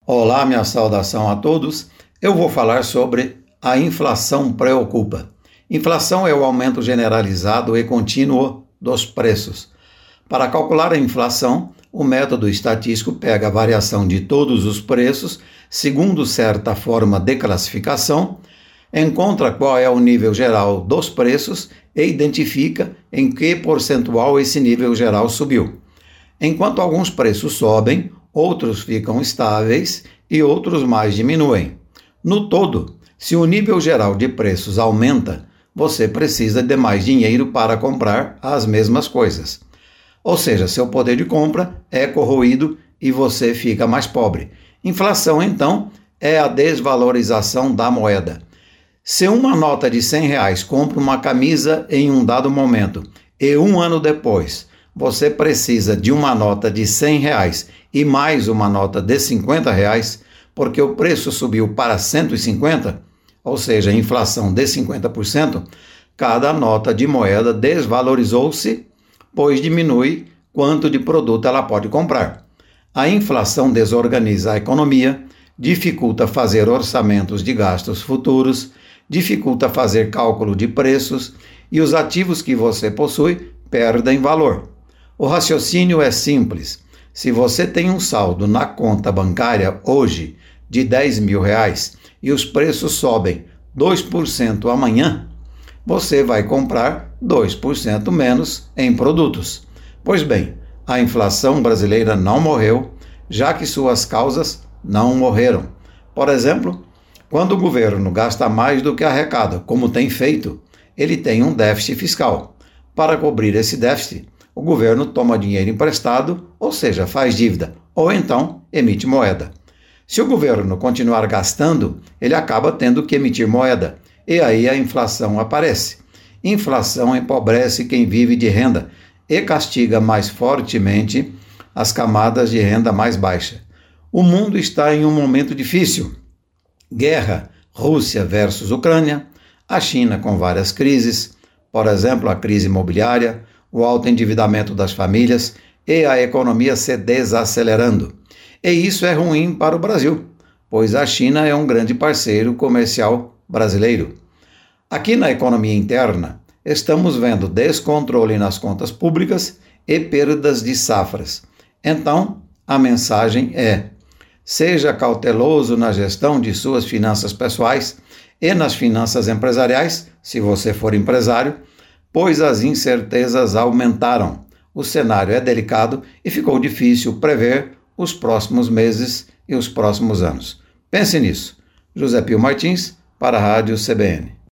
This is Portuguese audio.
Olá, minha saudação a todos. Eu vou falar sobre a inflação preocupa. Inflação é o aumento generalizado e contínuo dos preços. Para calcular a inflação, o método estatístico pega a variação de todos os preços, segundo certa forma de classificação, encontra qual é o nível geral dos preços e identifica em que percentual esse nível geral subiu. Enquanto alguns preços sobem, outros ficam estáveis e outros mais diminuem. No todo, se o nível geral de preços aumenta, você precisa de mais dinheiro para comprar as mesmas coisas. Ou seja, seu poder de compra é corroído e você fica mais pobre. Inflação, então, é a desvalorização da moeda. Se uma nota de R$100 compra uma camisa em um dado momento e um ano depois você precisa de uma nota de R$100 e mais uma nota de R$50, porque o preço subiu para 150, ou seja, inflação de 50%, cada nota de moeda desvalorizou-se, pois diminui quanto de produto ela pode comprar. A inflação desorganiza a economia, dificulta fazer orçamentos de gastos futuros, dificulta fazer cálculo de preços e os ativos que você possui perdem valor. O raciocínio é simples. Se você tem um saldo na conta bancária hoje de R$10.000 e os preços sobem 2% amanhã, você vai comprar 2% menos em produtos. Pois bem, a inflação brasileira não morreu, já que suas causas não morreram. Por exemplo, quando o governo gasta mais do que arrecada, como tem feito, ele tem um déficit fiscal. Para cobrir esse déficit, o governo toma dinheiro emprestado, ou seja, faz dívida, ou então emite moeda. Se o governo continuar gastando, ele acaba tendo que emitir moeda, e aí a inflação aparece. Inflação empobrece quem vive de renda e castiga mais fortemente as camadas de renda mais baixa. O mundo está em um momento difícil. Guerra, Rússia versus Ucrânia, a China com várias crises, por exemplo, a crise imobiliária, o alto endividamento das famílias e a economia se desacelerando. E isso é ruim para o Brasil, pois a China é um grande parceiro comercial brasileiro. Aqui na economia interna, estamos vendo descontrole nas contas públicas e perdas de safras. Então, a mensagem é: seja cauteloso na gestão de suas finanças pessoais e nas finanças empresariais, se você for empresário, pois as incertezas aumentaram. O cenário é delicado e ficou difícil prever os próximos meses e os próximos anos. Pense nisso. José Pio Martins, para a Rádio CBN.